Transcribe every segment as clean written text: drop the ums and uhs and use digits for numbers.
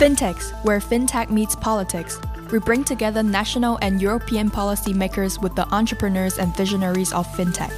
Fintechs, where fintech meets politics. We bring together national and European policymakers with the entrepreneurs and visionaries of fintech.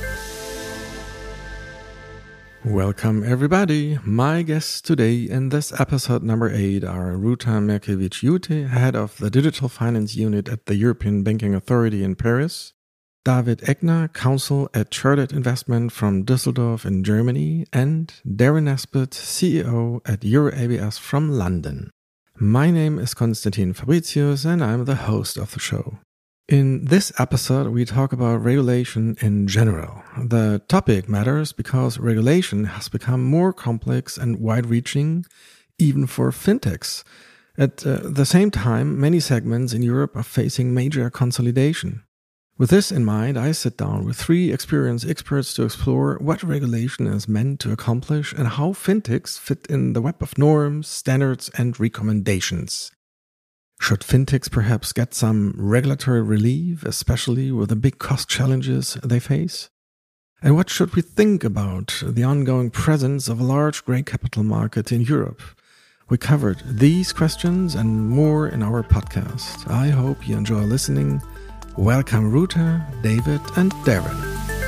Welcome everybody. My guests today in this episode number 8 are Ruta Merkevich-Jute, head of the Digital Finance Unit at the European Banking Authority in Paris, David Egner, counsel at Chartered Investment from Düsseldorf in Germany, and Darren Nesbitt, CEO at EuroABS from London. My name is Konstantin Fabricius and I'm the host of the show. In this episode, we talk about regulation in general. The topic matters because regulation has become more complex and wide-reaching, even for fintechs. At the same time, many segments in Europe are facing major consolidation. With this in mind, I sit down with 3 experienced experts to explore what regulation is meant to accomplish and how fintechs fit in the web of norms, standards, and recommendations. Should fintechs perhaps get some regulatory relief, especially with the big cost challenges they face? And what should we think about the ongoing presence of a large grey capital market in Europe? We covered these questions and more in our podcast. I hope you enjoy listening. Welcome Ruta, David, and Darren.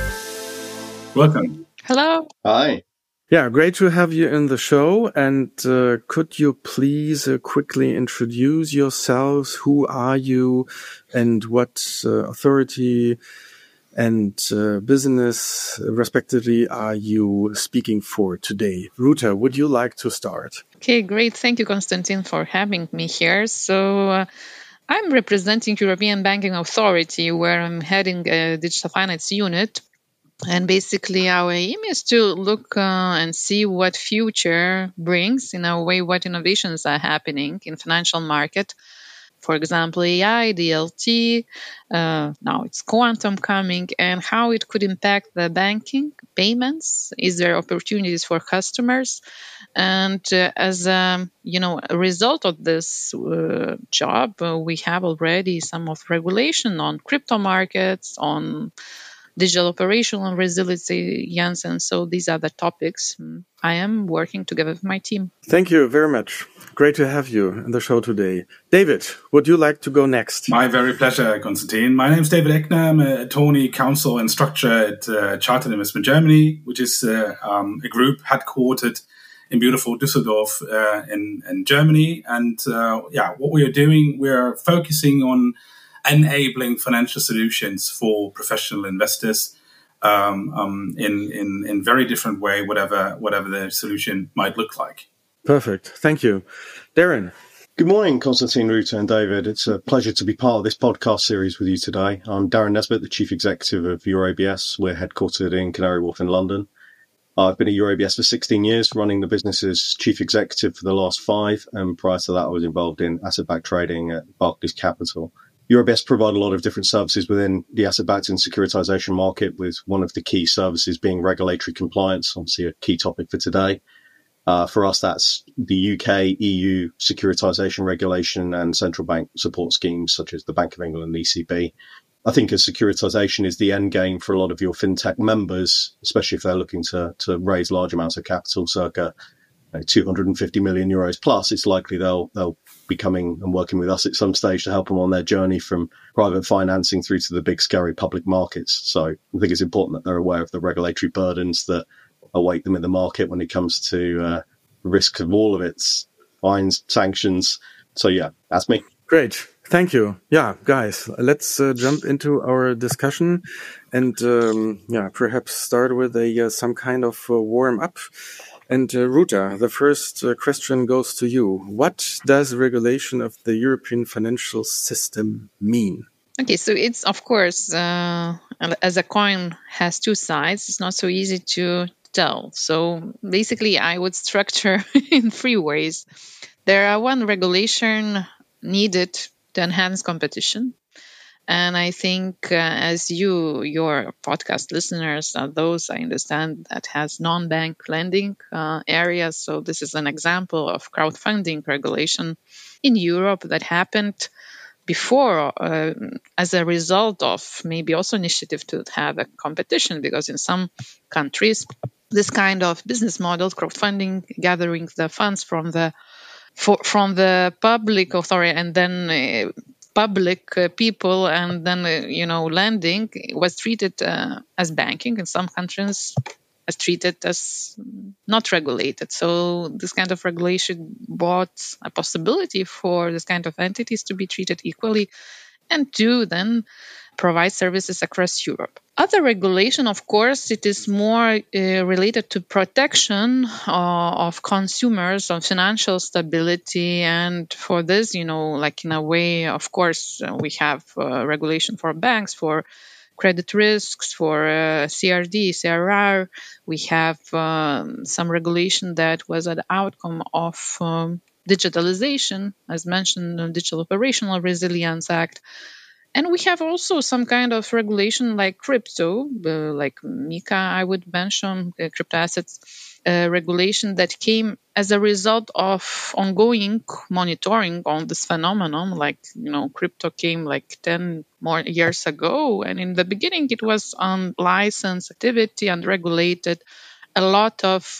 Welcome. Hello. Hi. Yeah, great to have you in the show. And could you please quickly introduce yourselves? Who are you and what authority and business, respectively, are you speaking for today? Ruta, would you like to start? Okay, great. Thank you, Konstantin, for having me here. So I'm representing European Banking Authority, where I'm heading a digital finance unit. And basically, our aim is to look and see what future brings, in a way, what innovations are happening in financial market. For example, AI, DLT, now it's quantum coming, and how it could impact the banking, payments. Is there opportunities for customers? And as a result of this job, we have already some of regulation on crypto markets, on digital operational resiliency, and so these are the topics I am working together with my team. Thank you very much. Great to have you in the show today. David, would you like to go next? My very pleasure, Konstantin. My name is David Egner. I'm an attorney, counsel, and structure at Chartered Investment Germany, which is a group headquartered in beautiful Düsseldorf in Germany. And what we are doing, we are focusing on enabling financial solutions for professional investors in very different way, whatever the solution might look like. Perfect. Thank you. Darren. Good morning, Konstantin, Ruta, and David. It's a pleasure to be part of this podcast series with you today. I'm Darren Nesbitt, the Chief Executive of EuroABS. We're headquartered in Canary Wharf in London. I've been at EuroABS for 16 years, running the business as Chief Executive for the last 5. And prior to that, I was involved in asset-backed trading at Barclays Capital. EuroABS provide a lot of different services within the asset-backed and securitization market, with one of the key services being regulatory compliance, obviously a key topic for today. For us, that's the UK, EU securitization regulation and central bank support schemes such as the Bank of England and the ECB. I think as securitization is the end game for a lot of your fintech members, especially if they're looking to raise large amounts of capital, circa 250 million euros plus, it's likely they'll be coming and working with us at some stage to help them on their journey from private financing through to the big scary public markets. So I think it's important that they're aware of the regulatory burdens that await them in the market when it comes to risk of all of its fines, sanctions. So yeah, that's me. Great. Thank you. Yeah, guys, let's jump into our discussion and perhaps start with some kind of warm up. And Ruta, the first question goes to you. What does regulation of the European financial system mean? Okay, so it's, of course, as a coin has 2 sides, it's not so easy to tell. So basically, I would structure in 3 ways. There are 1 regulation needed to enhance competition. And I think as your podcast listeners are those, I understand, that has non-bank lending areas. So this is an example of crowdfunding regulation in Europe that happened before as a result of maybe also initiative to have a competition, because in some countries, this kind of business model, crowdfunding, gathering the funds from the from the public authority and then public people and then lending was treated as banking. In some countries as treated as not regulated. So this kind of regulation brought a possibility for this kind of entities to be treated equally and to then provide services across Europe. Other regulation, of course, it is more related to protection of consumers, on financial stability. And for this, like in a way, of course, we have regulation for banks, for credit risks, for CRD, CRR. We have some regulation that was an outcome of digitalization, as mentioned, the Digital Operational Resilience Act. And we have also some kind of regulation like crypto, like MiCA, I would mention, crypto assets regulation that came as a result of ongoing monitoring on this phenomenon. Like, crypto came like 10 more years ago. And in the beginning, it was unlicensed activity, unregulated. A lot of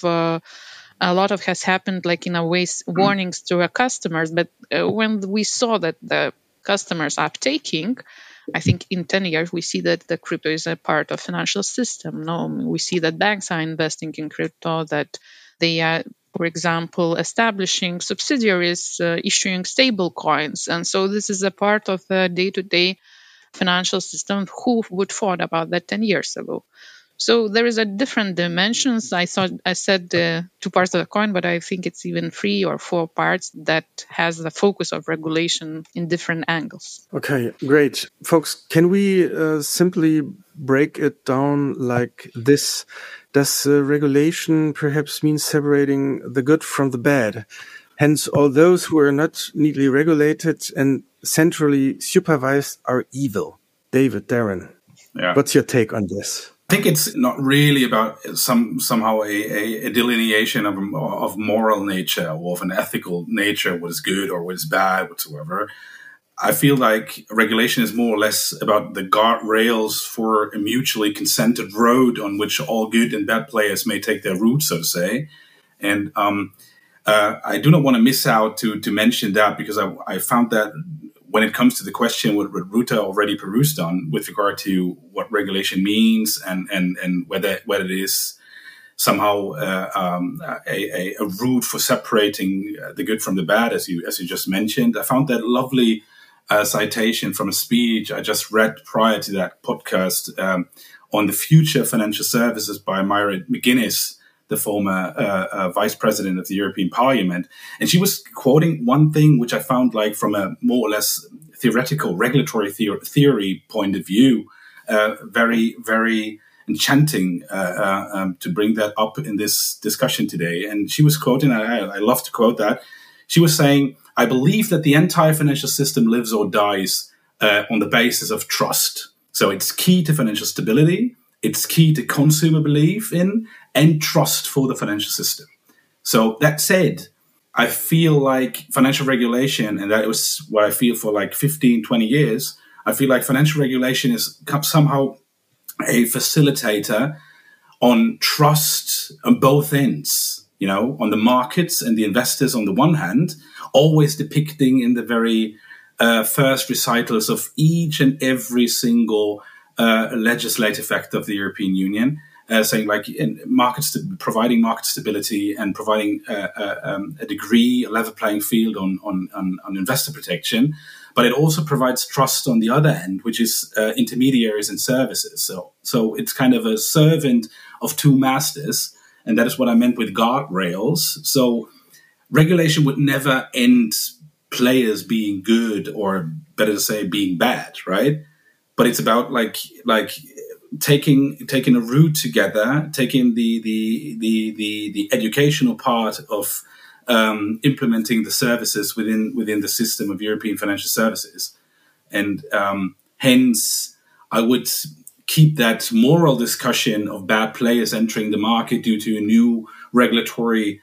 has happened, like in a way, warnings to our customers. But when we saw that the customers are taking, I think in 10 years, we see that the crypto is a part of financial system. We see that banks are investing in crypto, that they are, for example, establishing subsidiaries, issuing stable coins. And so this is a part of the day-to-day financial system. Who would thought about that 10 years ago? So there is a different dimensions. I said two parts of the coin, but I think it's even 3 or 4 parts that has the focus of regulation in different angles. Okay, great. Folks, can we simply break it down like this? Does regulation perhaps mean separating the good from the bad? Hence, all those who are not neatly regulated and centrally supervised are evil. David, Darren, what's your take on this? I think it's not really about somehow a delineation of moral nature or of an ethical nature, what is good or what is bad whatsoever. I feel like regulation is more or less about the guardrails for a mutually consented road on which all good and bad players may take their route, so to say. And I do not want to miss out to mention that, because I found that when it comes to the question what Ruta already perused on with regard to what regulation means and whether it is somehow a route for separating the good from the bad, as you just mentioned, I found that lovely citation from a speech I just read prior to that podcast on the future of financial services by Myra McGuinness, the former vice president of the European Parliament. And she was quoting one thing which I found, like, from a more or less theoretical regulatory theory point of view, very, very enchanting to bring that up in this discussion today. And she was quoting, I love to quote that, she was saying, "I believe that the entire financial system lives or dies on the basis of trust. So it's key to financial stability. It's key to consumer belief in and trust for the financial system." So that said, I feel like financial regulation, and that was what I feel for like 15, 20 years, I feel like financial regulation is somehow a facilitator on trust on both ends, on the markets and the investors on the one hand, always depicting in the very first recitals of each and every single legislative act of the European Union, saying like providing market stability and providing a degree, a level playing field on investor protection. But it also provides trust on the other end, which is intermediaries and services. So it's kind of a servant of two masters. And that is what I meant with guardrails. So regulation would never end players being good, or better to say, being bad, right? But it's about like taking a route together, taking the educational part of implementing the services within the system of European financial services, and hence I would keep that moral discussion of bad players entering the market due to a new regulatory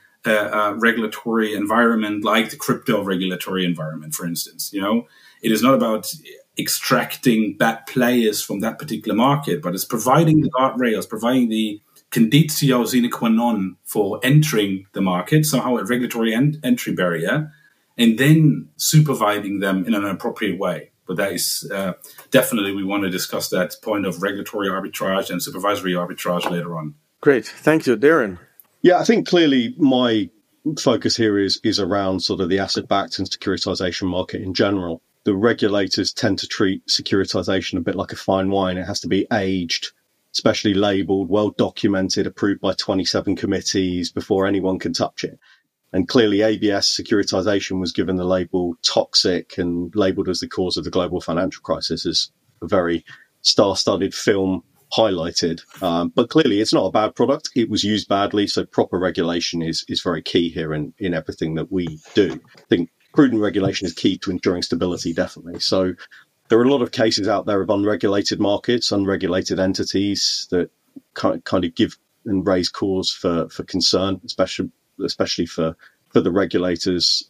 environment, like the crypto regulatory environment, for instance. It is not about extracting bad players from that particular market, but it's providing the guardrails, providing the conditio sine qua non for entering the market, somehow a regulatory entry barrier, and then supervising them in an appropriate way. But that is definitely, we want to discuss that point of regulatory arbitrage and supervisory arbitrage later on. Great. Thank you, Darren. Yeah, I think clearly my focus here is around sort of the asset-backed and securitization market in general. The regulators tend to treat securitization a bit like a fine wine. It has to be aged, specially labeled, well documented, approved by 27 committees before anyone can touch it. And clearly ABS securitization was given the label toxic and labeled as the cause of the global financial crisis, as a very star-studded film highlighted. But clearly it's not a bad product. It was used badly. So proper regulation is very key here in everything that we do. I think prudent regulation is key to ensuring stability, definitely. So there are a lot of cases out there of unregulated markets, unregulated entities that kind of give and raise cause for concern, especially for the regulators.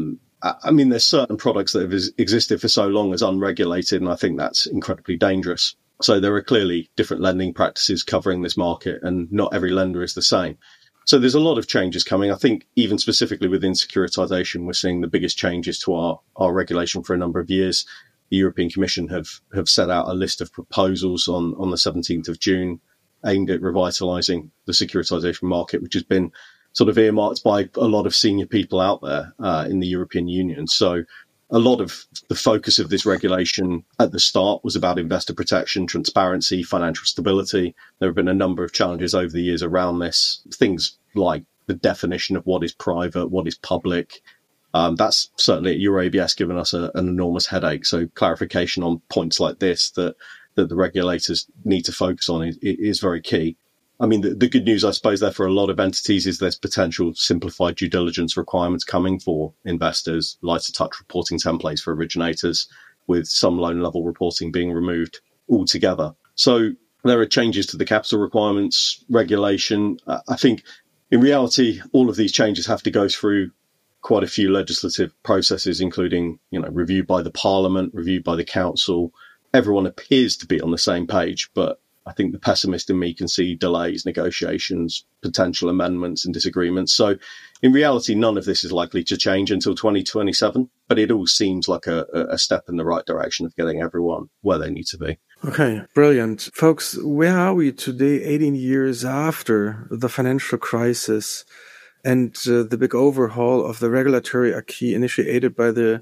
I mean, there's certain products that have existed for so long as unregulated, and I think that's incredibly dangerous. So there are clearly different lending practices covering this market, and not every lender is the same. So there's a lot of changes coming. I think even specifically within securitization, we're seeing the biggest changes to our regulation for a number of years. The European Commission have set out a list of proposals on the 17th of June aimed at revitalizing the securitization market, which has been sort of earmarked by a lot of senior people out there in the European Union. So a lot of the focus of this regulation at the start was about investor protection, transparency, financial stability. There have been a number of challenges over the years around this, things like the definition of what is private, what is public. That's certainly at EuroABS given us an enormous headache. So clarification on points like this that the regulators need to focus on is very key. I mean, the good news, I suppose, there for a lot of entities is there's potential simplified due diligence requirements coming for investors, lighter touch reporting templates for originators, with some loan level reporting being removed altogether. So there are changes to the capital requirements regulation. I think in reality, all of these changes have to go through quite a few legislative processes, including, review by the Parliament, review by the Council. Everyone appears to be on the same page, but I think the pessimist in me can see delays, negotiations, potential amendments and disagreements. So in reality, none of this is likely to change until 2027, but it all seems like a step in the right direction of getting everyone where they need to be. Okay, brilliant. Folks, where are we today, 18 years after the financial crisis and the big overhaul of the regulatory acquis initiated by the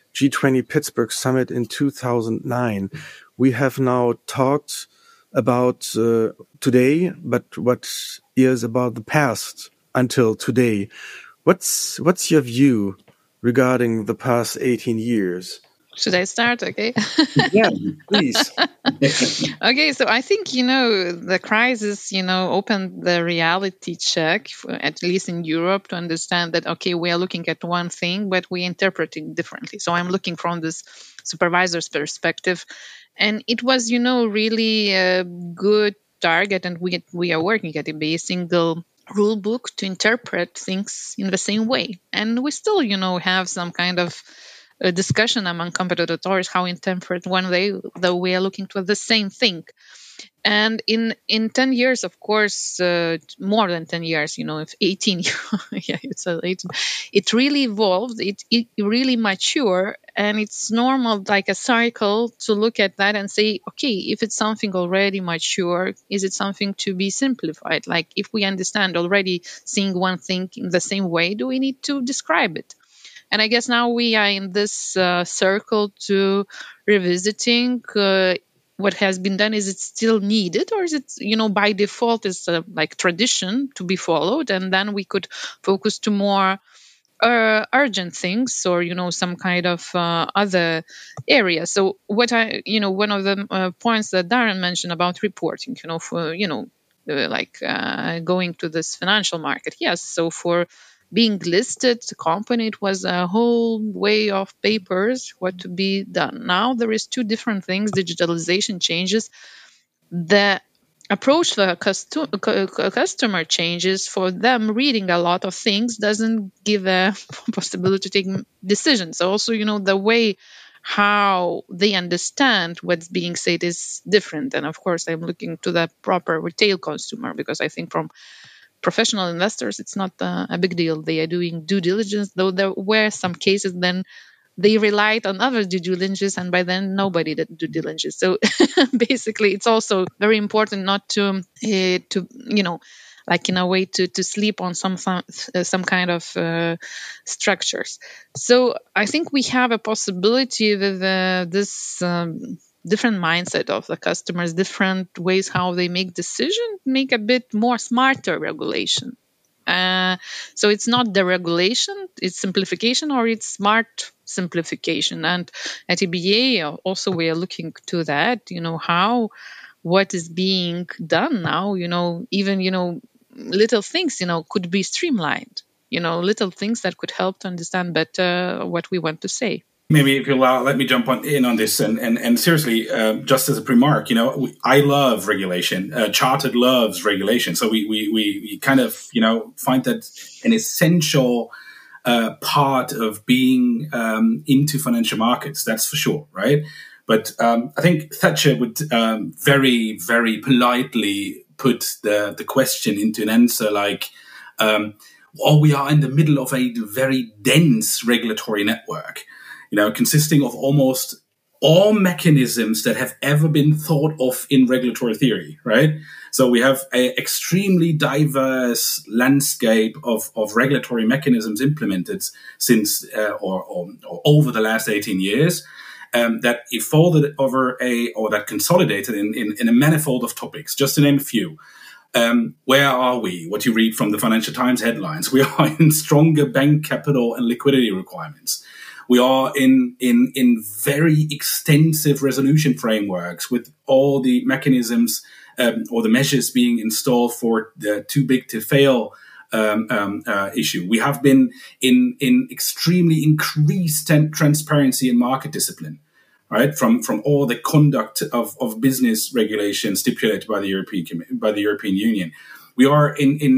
G20 Pittsburgh Summit in 2009? We have now talked about today, but what is about the past until today? What's your view regarding the past 18 years? Should I start? Okay. Yeah, please. Okay, so I think, the crisis, opened the reality check, at least in Europe, to understand that, okay, we are looking at one thing, but we interpret it differently. So I'm looking from this supervisor's perspective. And it was, really a good target, and we are working at a single rule book to interpret things in the same way. And we still, have some kind of a discussion among competent authorities how interpret one way, though we are looking to the same thing. And in 10 years, of course, more than 10 years, if 18, yeah, it's 18, it really evolved, it really matured, and it's normal, like a cycle, to look at that and say, okay, if it's something already mature, is it something to be simplified? Like, if we understand already seeing one thing in the same way, do we need to describe it? And I guess now we are in this circle to revisiting what has been done. Is it still needed, or is it, by default, is like tradition to be followed, and then we could focus to more urgent things, or some kind of other area. So what one of the points that Darren mentioned about reporting, for going to this financial market. Yes, so for being listed company, it was a whole way of papers what to be done. Now there is two different things. Digitalization changes, the approach for customer changes. For them, reading a lot of things doesn't give a possibility to take decisions. Also, the way how they understand what's being said is different. And of course, I'm looking to the proper retail consumer, because I think from professional investors, it's not a big deal. They are doing due diligence, though there were some cases then they relied on other due diligence, and by then nobody did due diligence. So basically, it's also very important not to like in a way to sleep on some kind of structures. So I think we have a possibility with this different mindset of the customers, different ways how they make decisions, make a bit more smarter regulation. So it's not deregulation, it's simplification, or it's smart simplification. And at EBA also we are looking to that, what is being done now, even, little things, could be streamlined, little things that could help to understand better what we want to say. Maybe if you allow, let me jump in on this and seriously, just as a remark, I love regulation. Chartered loves regulation. So we kind of, find that an essential part of being into financial markets. That's for sure, right? But I think Thatcher would very, very politely put the question into an answer like, we are in the middle of a very dense regulatory network, consisting of almost all mechanisms that have ever been thought of in regulatory theory, right? So we have an extremely diverse landscape of regulatory mechanisms implemented since or over the last 18 years that evolved over that consolidated in a manifold of topics. Just to name a few. Where are we? What you read from the Financial Times headlines. We are in stronger bank capital and liquidity requirements. We are in very extensive resolution frameworks with all the mechanisms or the measures being installed for the too big to fail issue. We have been in extremely increased transparency and market discipline, right? From all the conduct of business regulation stipulated by the European Union. We are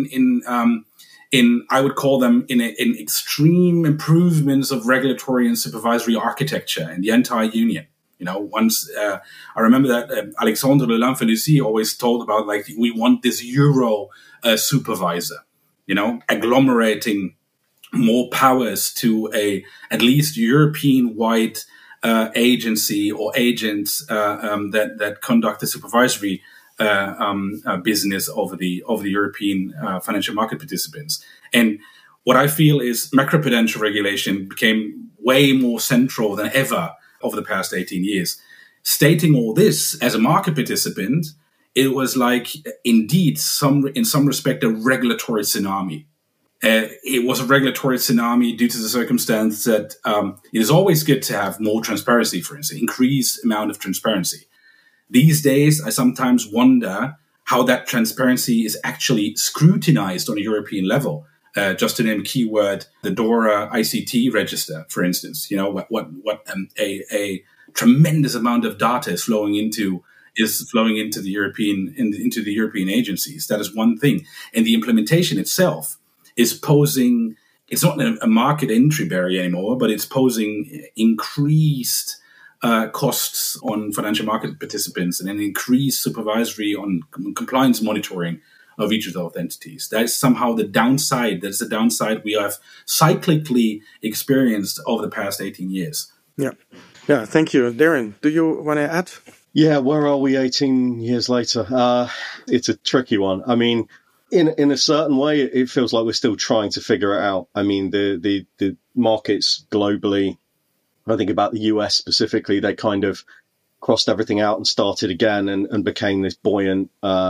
in I would call them in extreme improvements of regulatory and supervisory architecture in the entire union. Once I remember that Alexandre de Lanfenussy always told about we want this Euro supervisor, agglomerating more powers to at least European-wide agency or agents that conduct the supervisory business of the European financial market participants. And what I feel is macroprudential regulation became way more central than ever over the past 18 years. Stating all this as a market participant, it was indeed in some respect a regulatory tsunami. It was a regulatory tsunami due to the circumstance that it is always good to have more transparency, for instance, increased amount of transparency. These days, I sometimes wonder how that transparency is actually scrutinized on a European level. Just to name a keyword, the DORA ICT register, for instance, what a tremendous amount of data is flowing into the European agencies. That is one thing, and the implementation itself is posing. It's not a market entry barrier anymore, but it's posing increased costs on financial market participants and an increased supervisory on compliance monitoring of each of those entities. That is somehow the downside. That's the downside we have cyclically experienced over the past 18 years. Yeah. Thank you. Darren, do you want to add? Yeah, where are we 18 years later? It's a tricky one. I mean, in a certain way, it feels like we're still trying to figure it out. I mean, the markets globally, I think about the US specifically, they kind of crossed everything out and started again and became this buoyant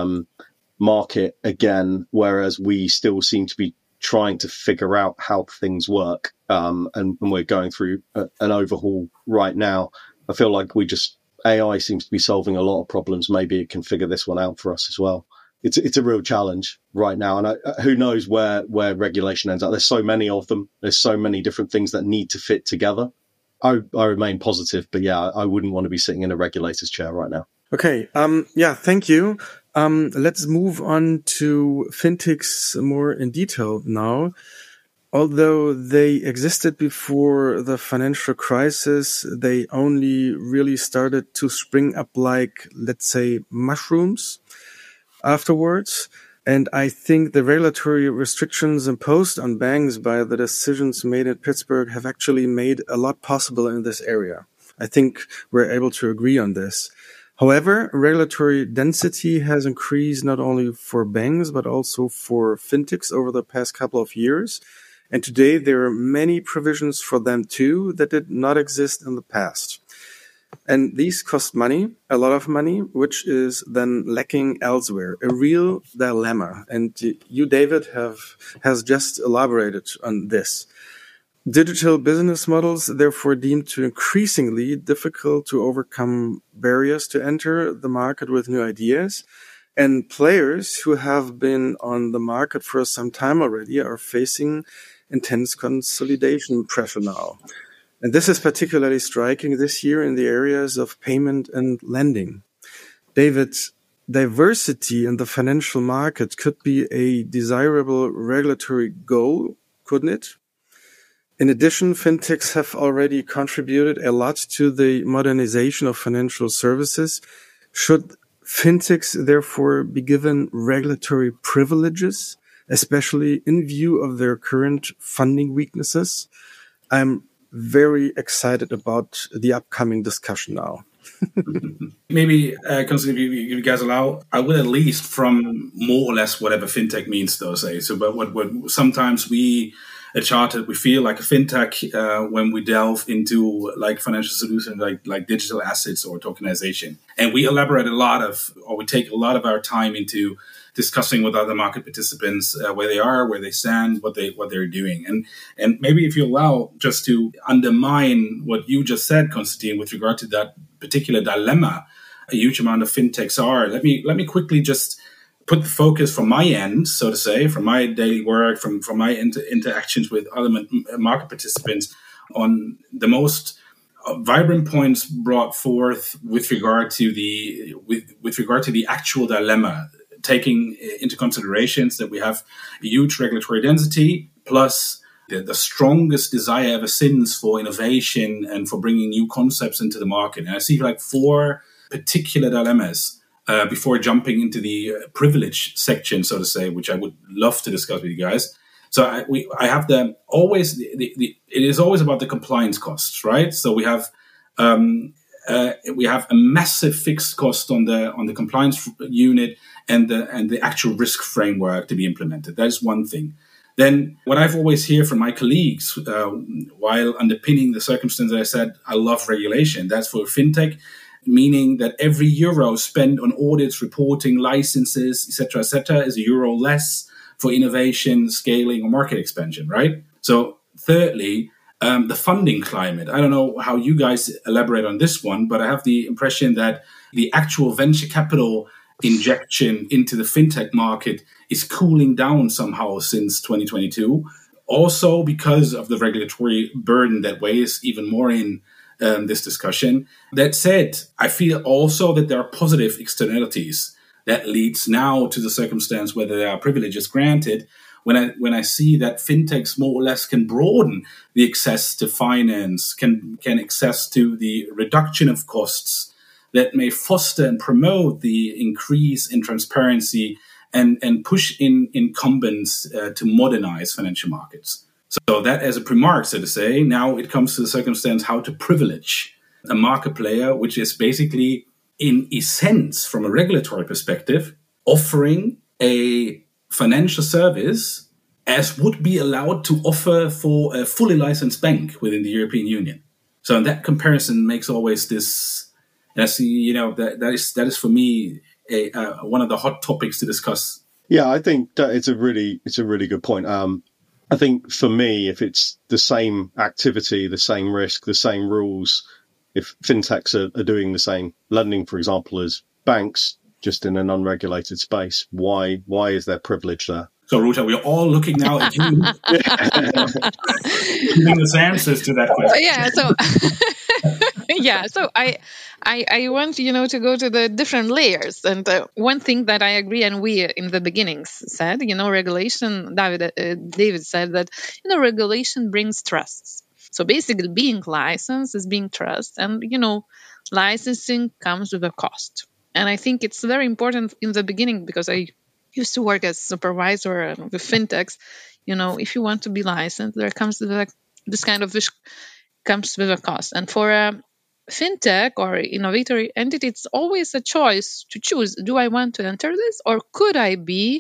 market again, whereas we still seem to be trying to figure out how things work. And we're going through an overhaul right now. I feel like AI seems to be solving a lot of problems. Maybe it can figure this one out for us as well. It's a real challenge right now. And who knows where regulation ends up. There's so many of them. There's so many different things that need to fit together. I remain positive, but yeah, I wouldn't want to be sitting in a regulator's chair right now. Okay. Thank you. Let's move on to fintechs more in detail now. Although they existed before the financial crisis, they only really started to spring up like, let's say, mushrooms afterwards. And I think the regulatory restrictions imposed on banks by the decisions made at Pittsburgh have actually made a lot possible in this area. I think we're able to agree on this. However, regulatory density has increased not only for banks, but also for fintechs over the past couple of years. And today there are many provisions for them too that did not exist in the past. And these cost money, a lot of money, which is then lacking elsewhere, a real dilemma. And you, David, has just elaborated on this. Digital business models, therefore, deemed to increasingly difficult to overcome barriers to enter the market with new ideas. And players who have been on the market for some time already are facing intense consolidation pressure now. And this is particularly striking this year in the areas of payment and lending. David, diversity in the financial market could be a desirable regulatory goal, couldn't it? In addition, fintechs have already contributed a lot to the modernization of financial services. Should fintechs therefore be given regulatory privileges, especially in view of their current funding weaknesses? I'm very excited about the upcoming discussion now. Maybe, Konstantin, if you guys allow, I would at least from more or less whatever fintech means, though, say. So, but what sometimes we at Chartered, we feel like a fintech when we delve into like financial solutions, like digital assets or tokenization. And we elaborate we take a lot of our time into discussing with other market participants where they are, where they stand, what they're doing. And maybe if you allow, just to undermine what you just said, Konstantin, with regard to that particular dilemma, a huge amount of fintechs are. Let me quickly just put the focus from my end, so to say, from my daily work, from my interactions with other market participants on the most vibrant points brought forth with regard to the actual dilemma, taking into considerations that we have a huge regulatory density, plus the strongest desire ever since for innovation and for bringing new concepts into the market. And I see like 4 particular dilemmas before jumping into the privilege section, so to say, which I would love to discuss with you guys. So I have it is always about the compliance costs, right? So we have a massive fixed cost on the compliance unit and the actual risk framework to be implemented. That is one thing. Then what I've always heard from my colleagues, while underpinning the circumstance that I said, I love regulation. That's for fintech, meaning that every euro spent on audits, reporting, licenses, etc., is a euro less for innovation, scaling, or market expansion, right? So thirdly, the funding climate. I don't know how you guys elaborate on this one, but I have the impression that the actual venture capital injection into the fintech market is cooling down somehow since 2022. Also because of the regulatory burden that weighs even more in this discussion. That said, I feel also that there are positive externalities that leads now to the circumstance whether there are privileges granted. When I see that fintechs more or less can broaden the access to finance, can access to the reduction of costs that may foster and promote the increase in transparency and push in incumbents to modernize financial markets. So that as a premark, so to say, now it comes to the circumstance how to privilege a market player, which is basically, in essence, from a regulatory perspective, offering a financial service as would be allowed to offer for a fully licensed bank within the European Union. So that comparison makes always this, and I see, that is for me one of the hot topics to discuss. Yeah, I think that it's a really good point. I think for me, if it's the same activity, the same risk, the same rules, if fintechs are doing the same lending, for example, as banks, just in an unregulated space, why is there privilege there? So, Ruta, we're all looking now at you, giving us answers to that question. So I want to go to the different layers. And one thing that I agree, and we in the beginnings said, regulation. David said that regulation brings trust. So basically, being licensed is being trust, and licensing comes with a cost. And I think it's very important in the beginning because I used to work as supervisor with fintechs. If you want to be licensed, there comes this kind of wish comes with a cost. And for a fintech or innovator entity, it's always a choice to choose. Do I want to enter this, or could I be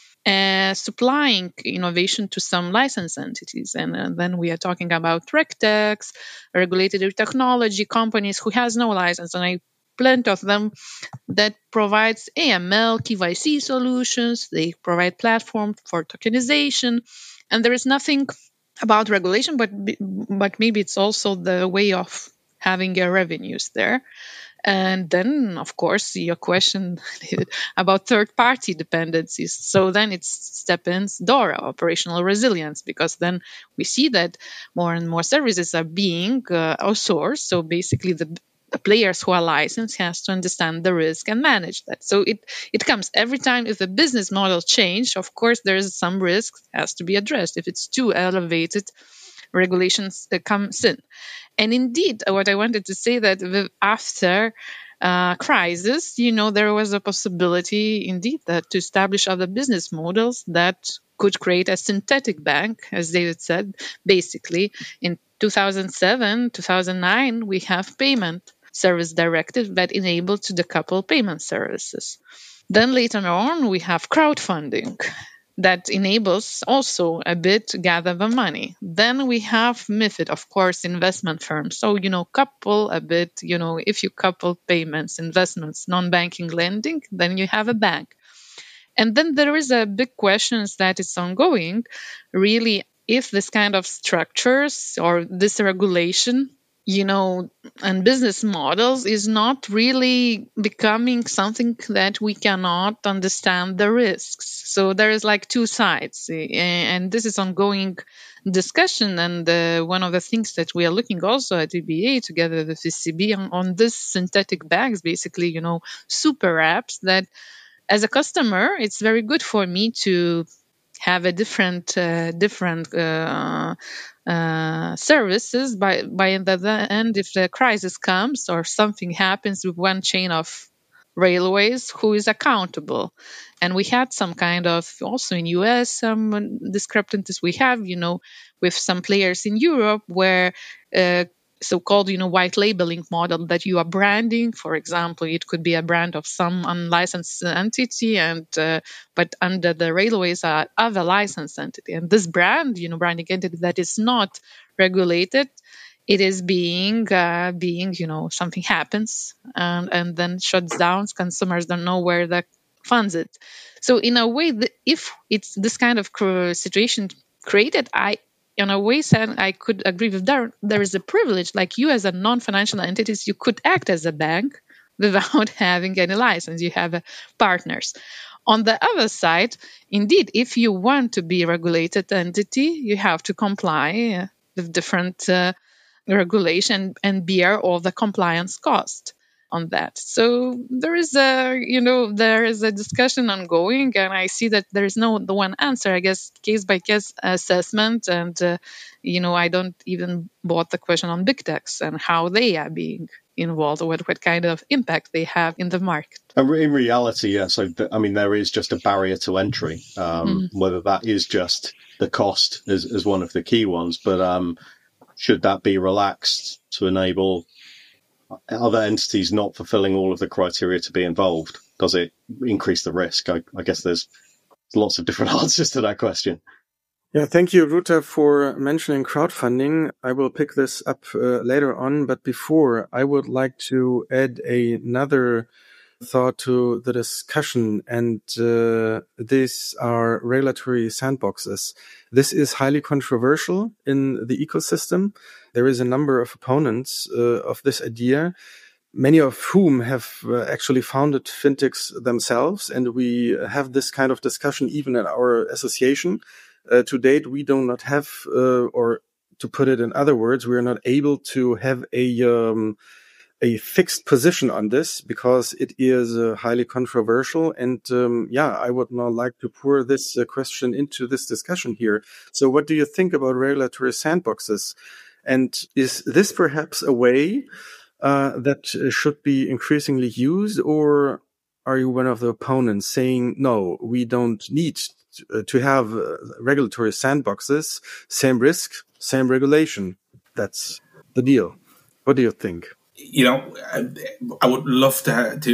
supplying innovation to some licensed entities? And then we are talking about RegTechs, regulated technology companies who has no license, and plenty of them that provides AML, KYC solutions. They provide platform for tokenization, and there is nothing about regulation, but maybe it's also the way of having your revenues there. And then, of course, your question about third-party dependencies. So then it steps in DORA, operational resilience, because then we see that more and more services are being outsourced. So basically, the players who are licensed has to understand the risk and manage that. So it comes every time. If the business model change, of course, there's some risk has to be addressed. If it's too elevated, regulations comes in. And indeed, what I wanted to say that after crisis, there was a possibility indeed that to establish other business models that could create a synthetic bank, as David said. Basically, in 2007, 2009, we have payment service directive that enabled to decouple payment services. Then later on, we have crowdfunding that enables also a bit to gather the money. Then we have MiFID, of course, investment firms. So, couple a bit, if you couple payments, investments, non-banking lending, then you have a bank. And then there is a big question that is ongoing, really, if this kind of structures or this regulation, and business models is not really becoming something that we cannot understand the risks. So there is like two sides, and this is ongoing discussion. And one of the things that we are looking also at EBA together with ECB on this synthetic banks, basically, super apps that as a customer, it's very good for me to have a different services by the end. If the crisis comes or something happens with one chain of railways, who is accountable? And we had some kind of also in US some discrepancies we have, with some players in Europe where so-called, white labeling model that you are branding. For example, it could be a brand of some unlicensed entity, and but under the railways are other licensed entity. And this brand, branding entity that is not regulated, it is being, something happens and then shuts down. Consumers don't know where the funds it. So in a way, if it's this kind of situation created, in a way, said I could agree with Darren. There is a privilege, like you as a non-financial entities, you could act as a bank without having any license. You have partners. On the other side, indeed, if you want to be a regulated entity, you have to comply with different regulation and bear all the compliance cost on that. So there is a discussion ongoing, and I see that there is no the one answer. I guess case by case assessment, and I don't even bought the question on big techs and how they are being involved, or what kind of impact they have in the market. In reality, yeah. So there is just a barrier to entry. Whether that is just the cost is one of the key ones, but should that be relaxed to enable other entities not fulfilling all of the criteria to be involved? Does it increase the risk? I guess there's lots of different answers to that question. Yeah, thank you, Ruta, for mentioning crowdfunding. I will pick this up later on, but before, I would like to add another thought to the discussion, and these are regulatory sandboxes. This is highly controversial in the ecosystem. There is a number of opponents of this idea, many of whom have actually founded fintechs themselves, and we have this kind of discussion even in our association. To date, we do not have, or to put it in other words, we are not able to have a fixed position on this because it is highly controversial. And I would now like to pour this question into this discussion here. So what do you think about regulatory sandboxes? And is this perhaps a way that should be increasingly used, or are you one of the opponents saying, no, we don't need to have regulatory sandboxes, same risk, same regulation? That's the deal. What do you think? I would love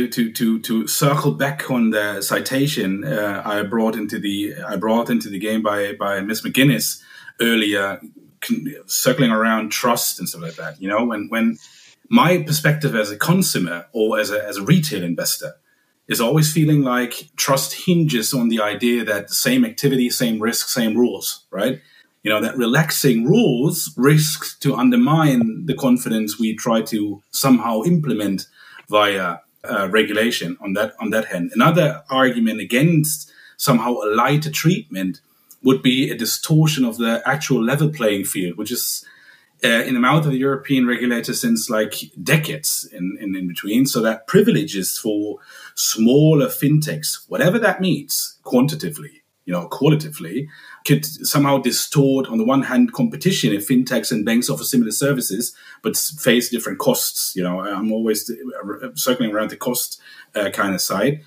to circle back on the citation I brought into the game by Ms. McGuinness earlier, circling around trust and stuff like that. When my perspective as a consumer or as a retail investor is always feeling like trust hinges on the idea that the same activity, same risk, same rules, right? That relaxing rules risks to undermine the confidence we try to somehow implement via regulation on that hand. Another argument against somehow a lighter treatment would be a distortion of the actual level playing field, which is in the mouth of the European regulators since like decades in between. So that privileges for smaller fintechs, whatever that means quantitatively, qualitatively, could somehow distort, on the one hand, competition if fintechs and banks offer similar services, but face different costs. I'm always circling around the cost kind of side.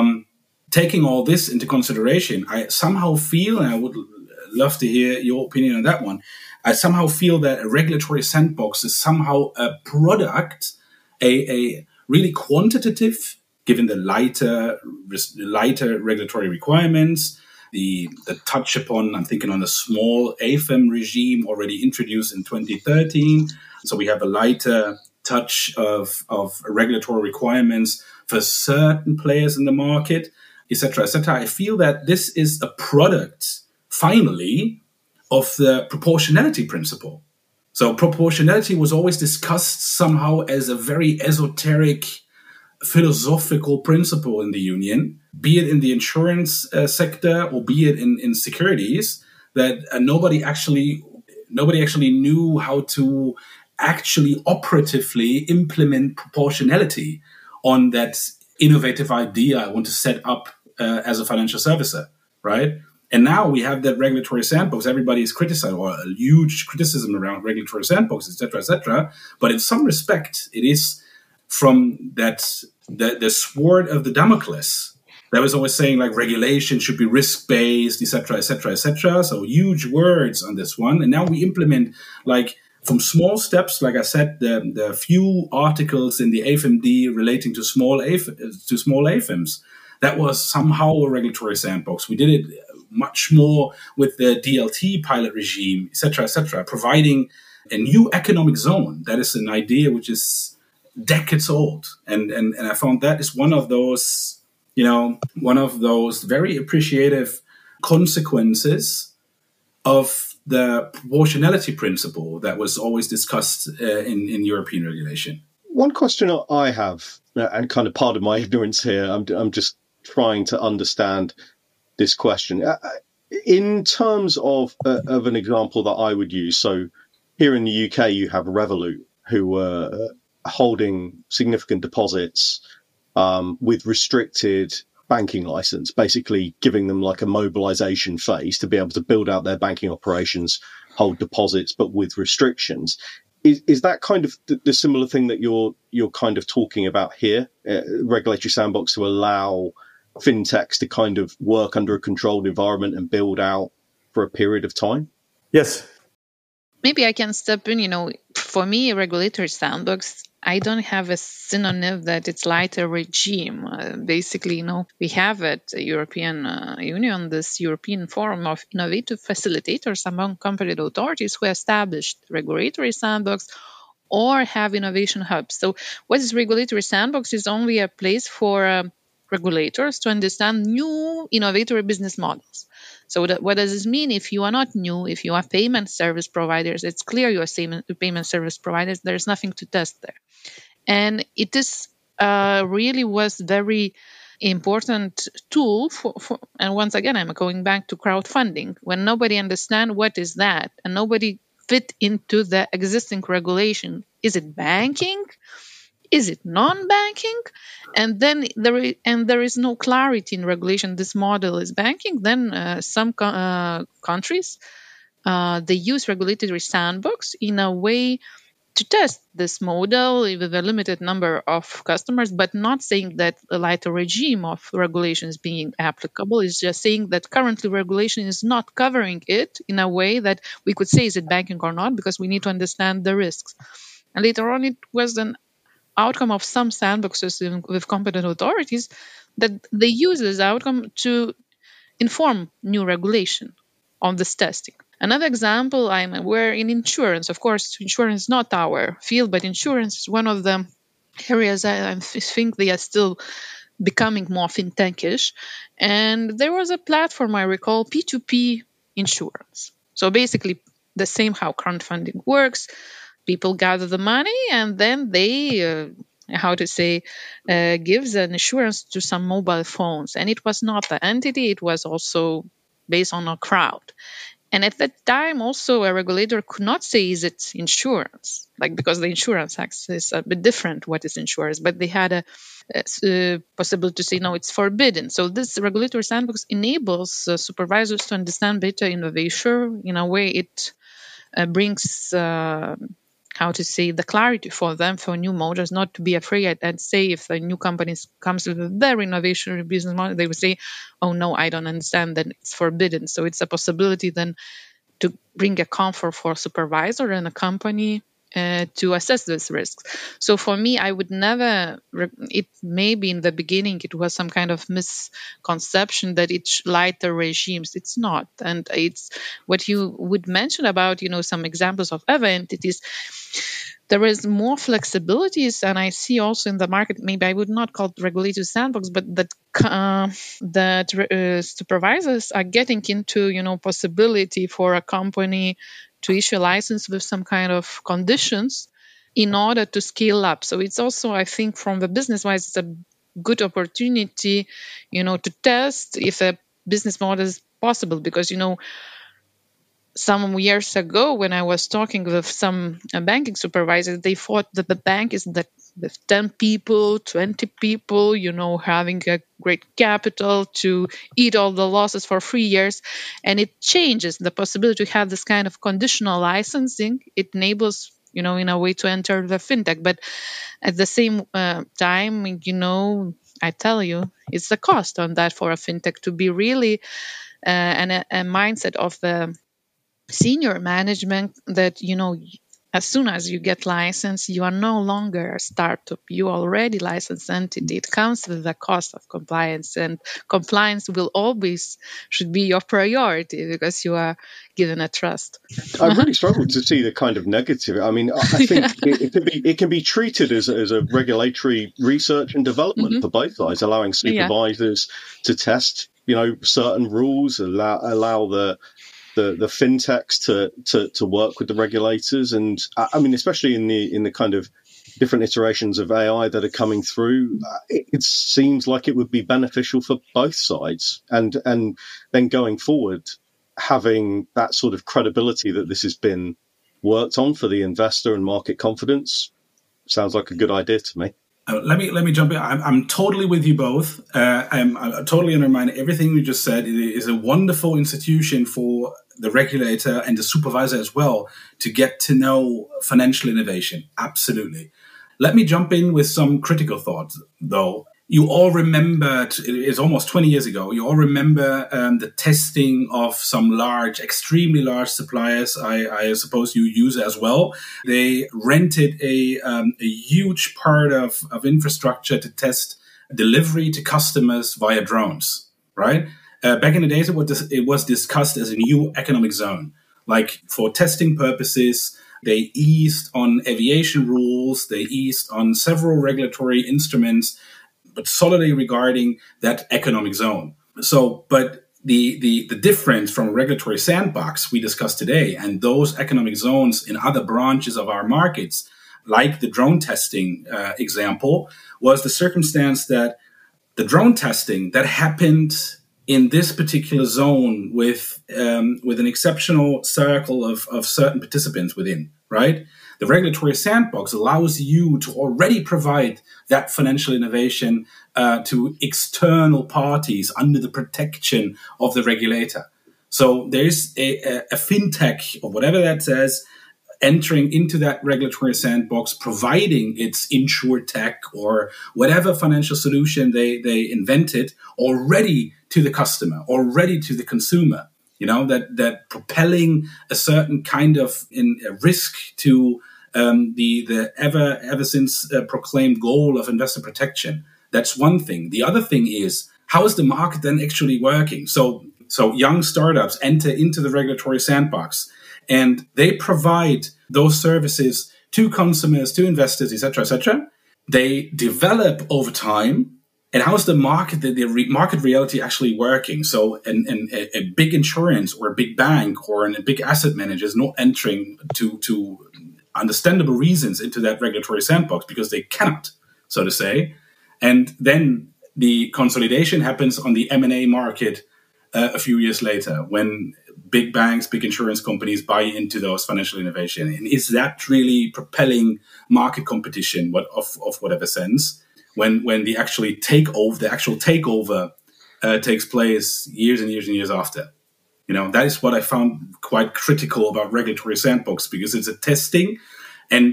Taking all this into consideration, I somehow feel, and I would love to hear your opinion on that one, I somehow feel that a regulatory sandbox is somehow a product, a really quantitative, given the lighter regulatory requirements, the touch upon, I'm thinking on the small AFM regime already introduced in 2013. So we have a lighter touch of regulatory requirements for certain players in the market, etc., etc. I feel that this is a product, finally, of the proportionality principle. So proportionality was always discussed somehow as a very esoteric philosophical principle in the union, be it in the insurance sector or be it in securities, that nobody actually knew how to actually operatively implement proportionality on that innovative idea I want to set up as a financial servicer, right? And now we have that regulatory sandbox. Everybody is criticized, or a huge criticism around regulatory sandbox, etc., etc. But in some respect, it is from that the sword of the Damocles that was always saying like regulation should be risk-based, etc., etc., etc. So huge words on this one. And now we implement like from small steps, like I said, the few articles in the AFMD relating to small AFMs. That was somehow a regulatory sandbox. We did it much more with the DLT pilot regime, etc., providing a new economic zone. That is an idea which is decades old, and I found that is one of those very appreciative consequences of the proportionality principle that was always discussed in European regulation. One question I have, and kind of part of my ignorance here, I'm just trying to understand this question in terms of an example that I would use. So here in the UK, you have Revolut, who were holding significant deposits with restricted banking license, basically giving them like a mobilization phase to be able to build out their banking operations, hold deposits, but with restrictions. Is that kind of the similar thing that you're kind of talking about here, regulatory sandbox to allow fintechs to kind of work under a controlled environment and build out for a period of time? Yes. Maybe I can step in. For me, a regulatory sandbox, I don't have a synonym that it's lighter regime. Basically, we have at the European Union this European Forum of Innovative Facilitators among competent authorities who established regulatory sandbox or have innovation hubs. So what is regulatory sandbox is only a place for regulators to understand new innovative business models. So what does this mean? If you are not new, if you are payment service providers, it's clear you are payment service providers. There's nothing to test there. And it is really was very important tool for, and once again, I'm going back to crowdfunding. When nobody understand what is that and nobody fit into the existing regulation. Is it banking? Is it non-banking? And then there is no clarity in regulation. This model is banking. Then some countries they use regulatory sandbox in a way to test this model with a limited number of customers, but not saying that a lighter regime of regulation is being applicable. It's just saying that currently regulation is not covering it in a way that we could say, is it banking or not, because we need to understand the risks. And later on, it was an outcome of some sandboxes with competent authorities that they use this outcome to inform new regulation on this testing. Another example I'm aware in insurance. Of course, insurance is not our field, but insurance is one of the areas I think they are still becoming more fintech-ish. And there was a platform, I recall, P2P insurance. So basically the same how crowdfunding works. People gather the money and then they, gives an insurance to some mobile phones. And it was not the entity, it was also based on a crowd. And at that time, also, a regulator could not say, is it insurance? Because the Insurance Act is a bit different, what is insurance, but they had a possibility to say, no, it's forbidden. So this regulatory sandbox enables supervisors to understand better innovation. In a way, it brings the clarity for them, for new models, not to be afraid and say if a new company comes with a very innovative business model, they would say, oh no, I don't understand, then it's forbidden. So it's a possibility then to bring a comfort for a supervisor and a company to assess this risk. So for me, I would never, it maybe in the beginning it was some kind of misconception that it's lighter regimes. It's not. And it's what you would mention about, some examples of other entities. There is more flexibilities, and I see also in the market, maybe I would not call it regulated sandbox, but that supervisors are getting into, possibility for a company to issue a license with some kind of conditions in order to scale up. So it's also, I think, from the business-wise, it's a good opportunity, to test if a business model is possible. Because, some years ago, when I was talking with some banking supervisors, they thought that the bank is that with 10 people, 20 people, having a great capital to eat all the losses for 3 years. And it changes the possibility to have this kind of conditional licensing. It enables, in a way to enter the fintech. But at the same time, I tell you, it's the cost on that for a fintech to be really a mindset of the senior management that, as soon as you get licensed, you are no longer a startup. You are already licensed entity. It comes with the cost of compliance, and compliance should be your priority because you are given a trust. I really struggled to see the kind of negative. I mean, I think it can be treated as a regulatory research and development for both sides, allowing supervisors to test, certain rules, allow the fintechs to work with the regulators, and I mean, especially in the kind of different iterations of AI that are coming through, it seems like it would be beneficial for both sides, and then going forward, having that sort of credibility that this has been worked on for the investor and market confidence sounds like a good idea to me. Let me jump in. I'm totally with you both. I'm totally undermine everything you just said. It is a wonderful institution for the regulator and the supervisor as well to get to know financial innovation. Absolutely. Let me jump in with some critical thoughts, though. You all remember, it's almost 20 years ago, you all remember the testing of some extremely large suppliers. I suppose you use it as well. They rented a huge part of infrastructure to test delivery to customers via drones, right? Back in the days, it was discussed as a new economic zone. Like for testing purposes, they eased on aviation rules, they eased on several regulatory instruments, but solidly regarding that economic zone. So, but the difference from a regulatory sandbox we discussed today and those economic zones in other branches of our markets, like the drone testing example, was the circumstance that the drone testing that happened in this particular zone with an exceptional circle of certain participants within, right? The regulatory sandbox allows you to already provide that financial innovation to external parties under the protection of the regulator. So there's a fintech, or whatever that says, entering into that regulatory sandbox, providing its insurtech or whatever financial solution they invented already to the customer, already to the consumer. That propelling a certain kind of risk to the ever since proclaimed goal of investor protection. That's one thing. The other thing is, how is the market then actually working? So young startups enter into the regulatory sandbox, and they provide those services to consumers, to investors, etc., etc. They develop over time. And how is the market, market reality actually working? So a big insurance or a big bank or a big asset manager is not entering to understandable reasons into that regulatory sandbox because they cannot, so to say. And then the consolidation happens on the M&A market a few years later when big banks, big insurance companies buy into those financial innovation. And is that really propelling market competition of whatever sense? When the actual takeover takes place years and years and years after. That is what I found quite critical about regulatory sandbox, because it's a testing and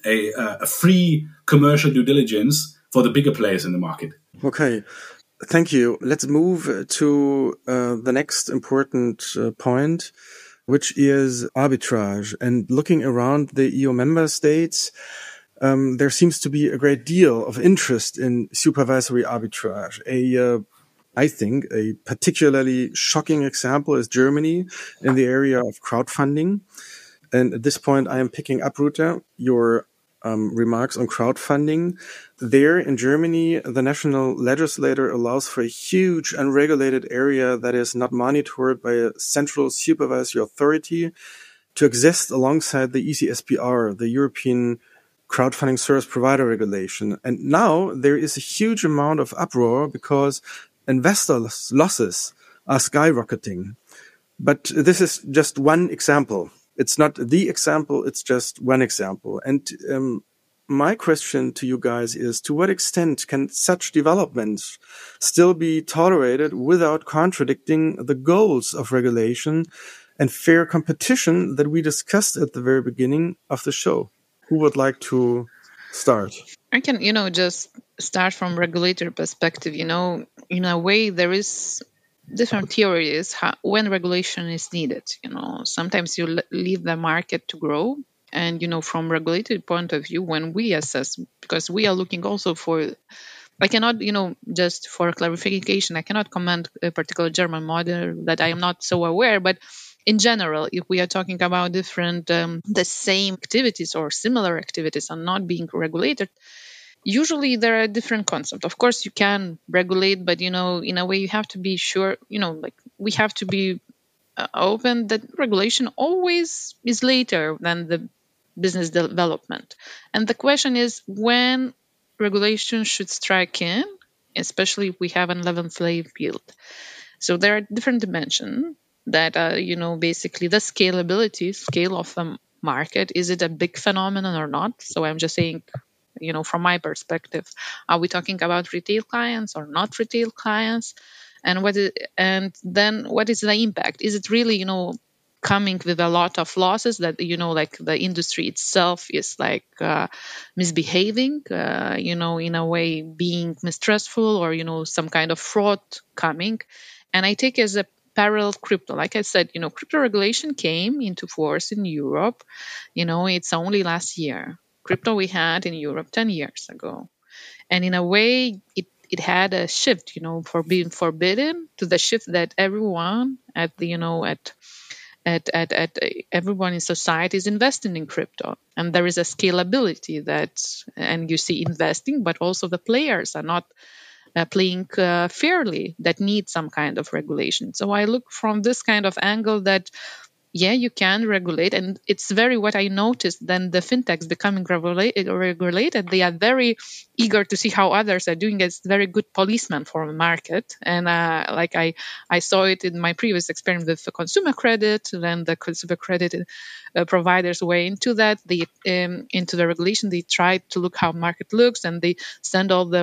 a free commercial due diligence for the bigger players in the market. Okay, thank you. Let's move to the next important point, which is arbitrage. And looking around the EU member states, there seems to be a great deal of interest in supervisory arbitrage. I think a particularly shocking example is Germany in the area of crowdfunding. And at this point, I am picking up, Ruta, your remarks on crowdfunding. There in Germany, the national legislator allows for a huge unregulated area that is not monitored by a central supervisory authority to exist alongside the ECSPR, the European Crowdfunding Service Provider Regulation. And now there is a huge amount of uproar because investor losses are skyrocketing. But this is just one example. It's not the example, it's just one example. And my question to you guys is, to what extent can such developments still be tolerated without contradicting the goals of regulation and fair competition that we discussed at the very beginning of the show? Who would like to start? I can, just start from regulator perspective. In a way, there is different theories when regulation is needed. Sometimes you leave the market to grow. And, from regulated point of view, when we assess, because we are looking also for, I cannot, just for clarification, I cannot comment a particular German model that I am not so aware, but in general, if we are talking about different, the same activities or similar activities are not being regulated, usually there are different concepts. Of course, you can regulate, but, in a way you have to be sure, we have to be open that regulation always is later than the business development. And the question is when regulation should strike in, especially if we have an level playing field. So there are different dimensions that basically the scale of the market. Is it a big phenomenon or not? So I'm just saying, from my perspective, are we talking about retail clients or not retail clients? And then what is the impact? Is it really, coming with a lot of losses that, like the industry itself is misbehaving, in a way being mistrustful or, some kind of fraud coming. And I take as a parallel crypto. Like I said, crypto regulation came into force in Europe. It's only last year. Crypto we had in Europe 10 years ago. And in a way, it had a shift, for being forbidden to the shift that everyone at everyone in society is investing in crypto. And there is a scalability and you see investing, but also the players are not playing fairly, that need some kind of regulation. So I look from this kind of angle that, yeah, you can regulate. And it's very what I noticed then the fintechs becoming regulated, they are very eager to see how others are doing. It's very good policeman for the market. And I saw it in my previous experience with the consumer credit. Then the consumer credit providers were into that. They into the regulation, they tried to look how market looks, and they send all the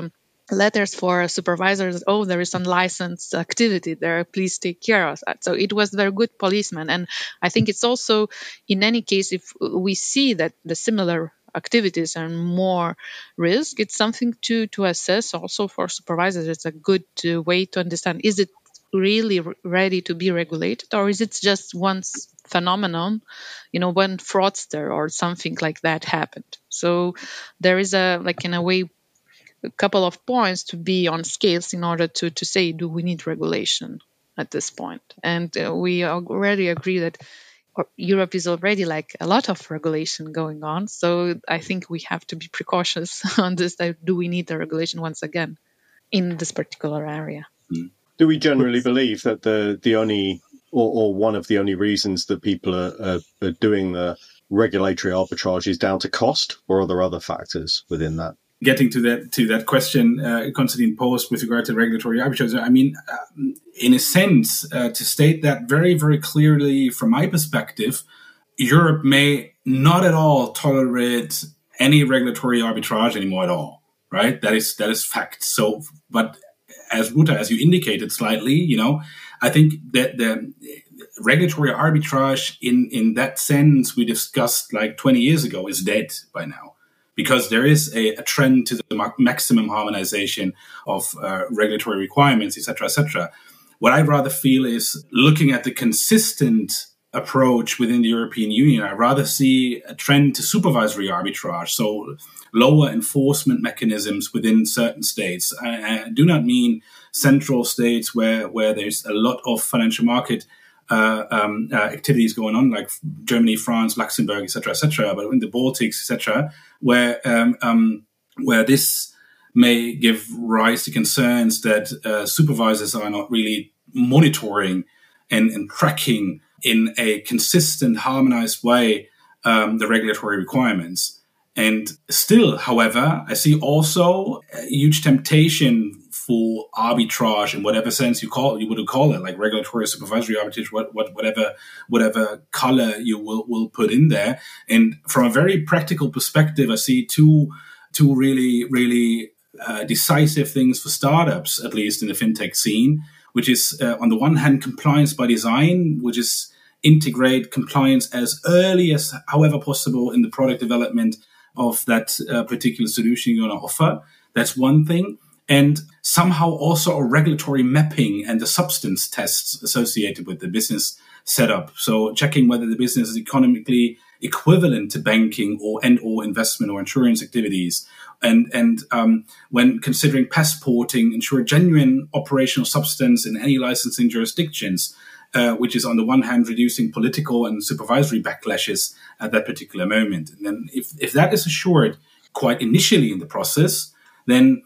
letters for supervisors. Oh, there is unlicensed activity there. Please take care of that. So it was very good policeman. And I think it's also, in any case, if we see that the similar activities are more risk, it's something to assess also for supervisors. It's a good way to understand, is it really ready to be regulated, or is it just one phenomenon, one fraudster or something like that happened? So there is in a way, a couple of points to be on scales in order to say, do we need regulation at this point? And we already agree that Europe is already a lot of regulation going on. So I think we have to be precautious on this. Do we need the regulation once again in this particular area? Do we generally believe that the only or one of the only reasons that people are doing the regulatory arbitrage is down to cost, or are there other factors within that? Getting to that question Konstantin posed with regard to regulatory arbitrage, I mean, in a sense, to state that very, very clearly from my perspective, Europe may not at all tolerate any regulatory arbitrage anymore at all, right? That is fact. So, but as Ruta, as you indicated slightly, I think that the regulatory arbitrage in that sense we discussed 20 years ago is dead by now. Because there is a trend to the maximum harmonization of regulatory requirements, et cetera, What I rather feel is looking at the consistent approach within the European Union, I rather see a trend to supervisory arbitrage, so lower enforcement mechanisms within certain states. I do not mean central states where there's a lot of financial market activities going on, like Germany, France, Luxembourg, etc., but in the Baltics, etc., where this may give rise to concerns that supervisors are not really monitoring and tracking in a consistent, harmonized way the regulatory requirements. And still, however, I see also a huge temptation for arbitrage in whatever sense you would call it, like regulatory, supervisory arbitrage, whatever color you will put in there. And from a very practical perspective, I see two really, really decisive things for startups, at least in the fintech scene, which is on the one hand compliance by design, which is integrate compliance as early as however possible in the product development of that particular solution you're going to offer. That's one thing. And somehow also a regulatory mapping and the substance tests associated with the business setup. So checking whether the business is economically equivalent to banking or investment or insurance activities. And when considering passporting, ensure genuine operational substance in any licensing jurisdictions, which is on the one hand reducing political and supervisory backlashes at that particular moment. And then if that is assured quite initially in the process, then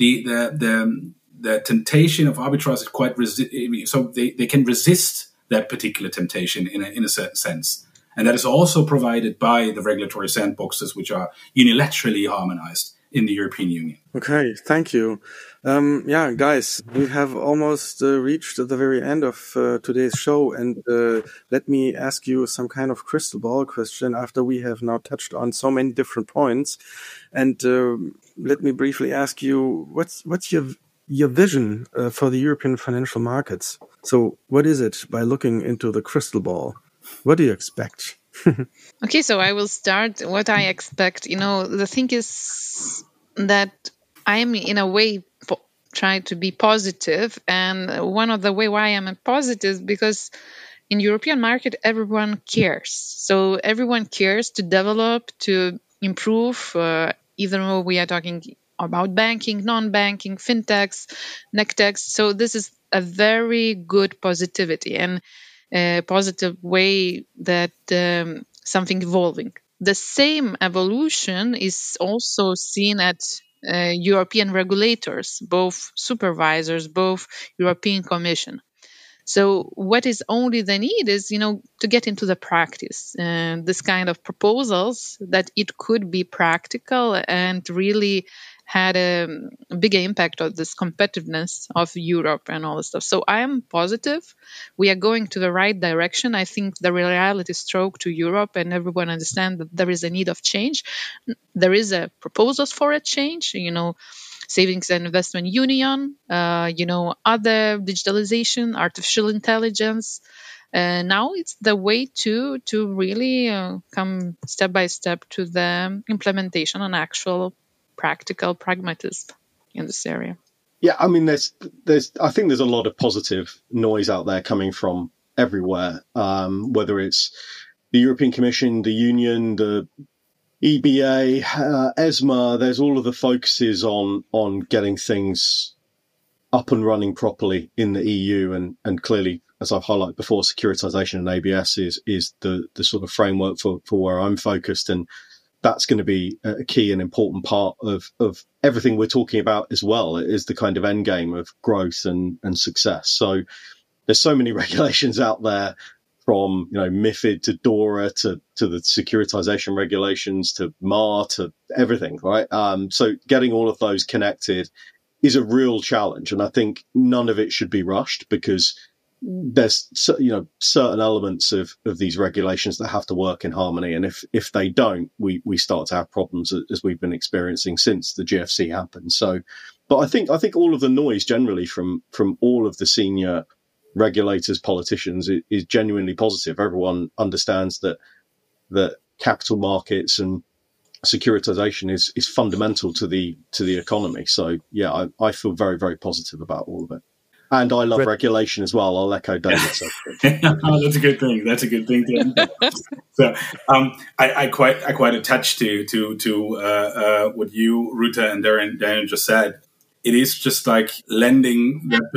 the temptation of arbitrage is quite so they can resist that particular temptation in a certain sense. And that is also provided by the regulatory sandboxes, which are unilaterally harmonized in the European Union. Okay, thank you. Guys, we have almost reached the very end of today's show. And let me ask you some kind of crystal ball question after we have now touched on so many different points. And let me briefly ask you, what's your vision for the European financial markets? So what is it by looking into the crystal ball? What do you expect? Okay, so I will start what I expect. The thing is that I am in a way trying to be positive. And one of the way why I'm positive because in European market, everyone cares. So everyone cares to develop, to improve, even though we are talking about banking, non-banking, fintechs, nectechs. So this is a very good positivity and a positive way that something evolving. The same evolution is also seen at European regulators, both supervisors, both European Commission. So what is only the need is, to get into the practice and this kind of proposals that it could be practical and really had a bigger impact on this competitiveness of Europe and all this stuff. So I am positive. We are going to the right direction. I think the reality stroke to Europe and everyone understand that there is a need of change. There is a proposals for a change. savings and investment union, other digitalization, artificial intelligence. Now it's the way to really come step by step to the implementation and actual practical pragmatism in this area. Yeah, I mean, I think there's a lot of positive noise out there coming from everywhere, whether it's the European Commission, the Union, the EBA, ESMA. There's all of the focuses on getting things up and running properly in the EU, and clearly, as I've highlighted before, securitization and ABS is the sort of framework for where I'm focused, and that's going to be a key and important part of everything we're talking about as well. It is the kind of end game of growth and success. So there's so many regulations out there, from MiFID to DORA to the securitization regulations to MAR to everything, right? So getting all of those connected is a real challenge, and I think none of it should be rushed, because there's certain elements of these regulations that have to work in harmony, and if they don't, we start to have problems, as we've been experiencing since the GFC happened. So, but I think all of the noise generally from all of the senior regulators, politicians, is genuinely positive. Everyone understands that capital markets and securitization is fundamental to the economy. So yeah, I feel very, very positive about all of it. And I love regulation as well. I'll echo David. Oh, that's a good thing. That's a good thing. So I quite attached to what you, Ruta, and Darren just said. It is just like lending that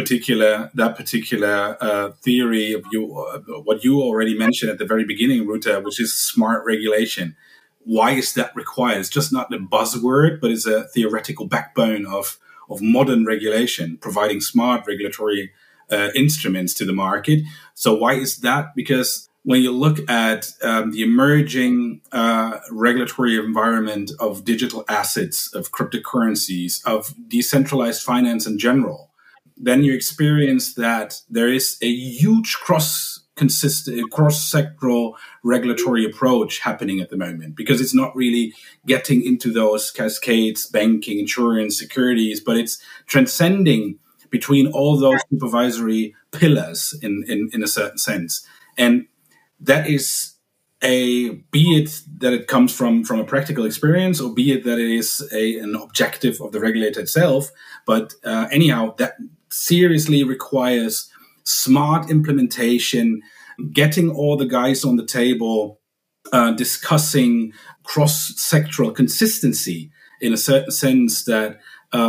particular theory of what you already mentioned at the very beginning, Ruta, which is smart regulation. Why is that required? It's just not the buzzword, but it's a theoretical backbone of modern regulation, providing smart regulatory instruments to the market. So why is that? Because when you look at the emerging regulatory environment of digital assets, of cryptocurrencies, of decentralized finance in general, then you experience that there is a huge cross-sectoral regulatory approach happening at the moment, because it's not really getting into those cascades, banking, insurance, securities, but it's transcending between all those supervisory pillars in a certain sense. And that is be it that it comes from a practical experience, or be it that it is an objective of the regulator itself. But anyhow, that seriously requires smart implementation, getting all the guys on the table, discussing cross-sectoral consistency in a certain sense, that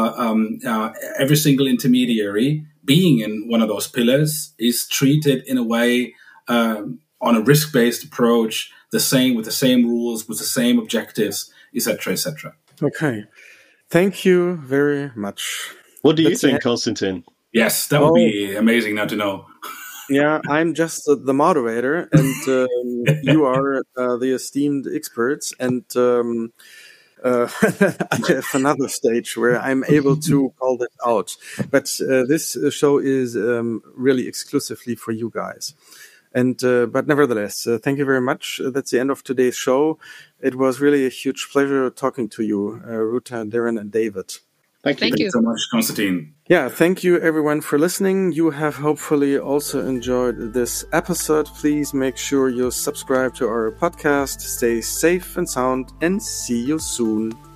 every single intermediary being in one of those pillars is treated in a way on a risk-based approach, with the same rules, with the same objectives, etc., etc. Okay. Thank you very much. What do you think, Konstantin? Yes, that would be amazing now to know. Yeah, I'm just the moderator, and you are the esteemed experts, and I have another stage where I'm able to call that out. But this show is really exclusively for you guys. And but nevertheless, thank you very much. That's the end of today's show. It was really a huge pleasure talking to you, Ruta, Darren, and David. Thank you so much, Konstantin. Yeah, thank you everyone for listening. You have hopefully also enjoyed this episode. Please make sure you subscribe to our podcast. Stay safe and sound, and see you soon.